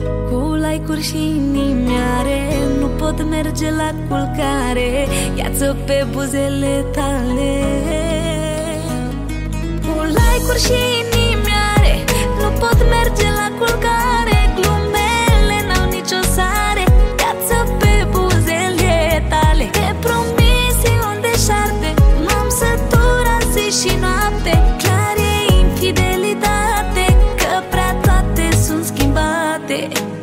Cu like-uri și inimioare nu pot merge la culcare. Ia-ți-o pe buzele tale. Cu like-uri și inimioare nu pot merge la culcare. Glumele n-au nicio sare. Ia-ți-o pe buzele tale. Te promisiuni deșarte, m-am săturat zi și noapte. Clar e infidelitate, că prea toate sunt schimbate.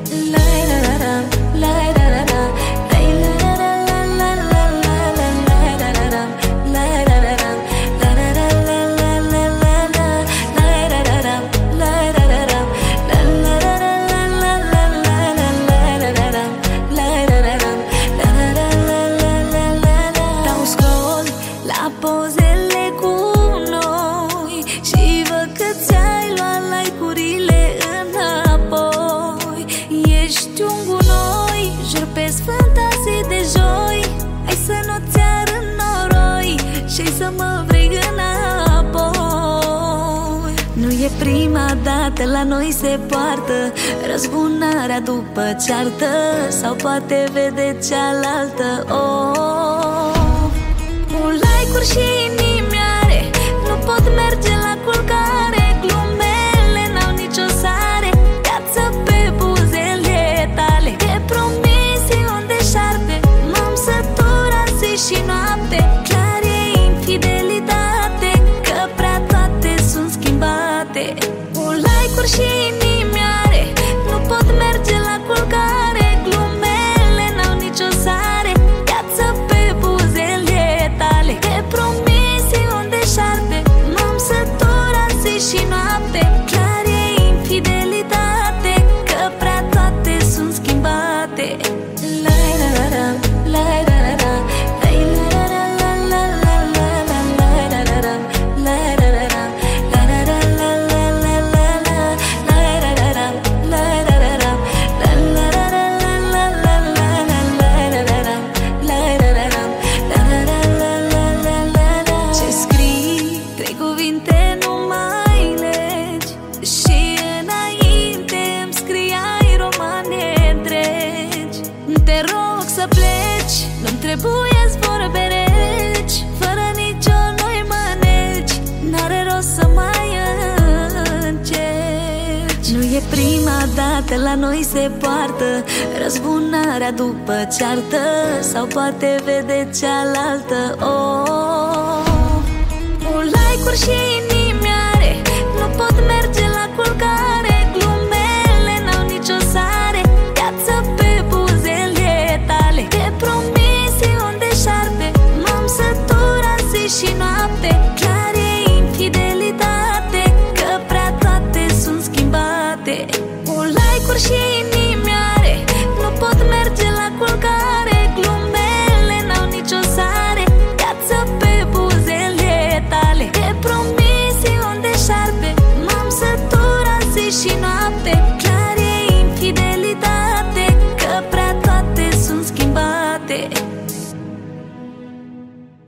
Dau scroll la pozele cu noi și văd că ți-ai luat like-urile înapoi. Ești un gunoi, jur pe sfânta zi de joi. Hai să nu-ți arăt noroi și să mă vrei înapoi. Nu e prima dată, la noi se poartă răzbunarea după ceartă, sau poate vede cealaltă. Cu like-uri și inimioare nu pot merge la culcare. Glumele n-au nicio sare. Ia-ți-o pe buzele tale. Te promisiuni deșarte, m-am săturat zi și noapte. Clar e infidelitate, că prea toate sunt schimbate. Cu like-uri și inimioare nu pot merge la culcare. Glumele n-au nicio sare. Ia-ți-o pe buzele tale. Te promisiuni deșarte, m-am săturat zi și noapte. Clar e infidelitate, că prea toate sunt schimbate. Ce scrii, trei cuvinte nu mai legi, și înainte îmi scriai romane întregi. Te rog să pleci, nu-mi trebuie-ți vorbe reci. Fără nicio noi mâneci, n-are rost să mai încerci. Nu e prima dată, la noi se poartă răzbunarea după ceartă, sau poate vede cealaltă. Cu like-uri și inimioare nu pot merge la culcare. Glumele n-au nicio sare. Ia-ți-o pe buzele tale. Te promisiuni deșarte, m-am săturat zi și noapte. Clar e infidelitate, că prea toate sunt schimbate. Cu like-uri și inimioare nu pot merge la culcare. Glumele n-au nicio sare. Ia-ți-o pe buzele tale. Te promisiuni deșarte, m-am săturat zi și noapte.